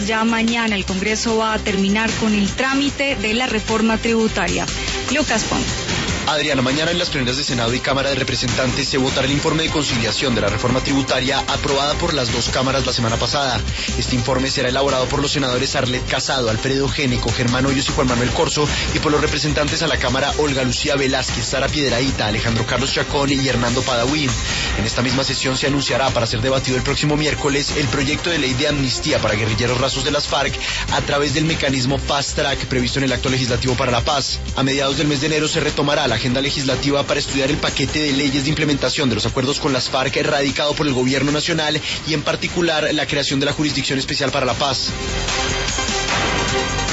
Ya mañana el Congreso va a terminar con el trámite de la reforma tributaria. Lucas Pong. Adriana, mañana en las plenarias de Senado y Cámara de Representantes se votará el informe de conciliación de la reforma tributaria aprobada por las dos cámaras la semana pasada. Este informe será elaborado por los senadores Arlet Casado, Alfredo Génico, Germán Hoyos y Juan Manuel Corzo, y por los representantes a la Cámara Olga Lucía Velázquez, Sara Piedrahíta, Alejandro Carlos Chacón y Hernando Padaví. En esta misma sesión se anunciará para ser debatido el próximo miércoles el proyecto de ley de amnistía para guerrilleros rasos de las FARC a través del mecanismo Fast Track previsto en el Acto Legislativo para la Paz. A mediados del mes de enero se retomará la agenda legislativa para estudiar el paquete de leyes de implementación de los acuerdos con las FARC radicado por el Gobierno Nacional y en particular la creación de la Jurisdicción Especial para la Paz.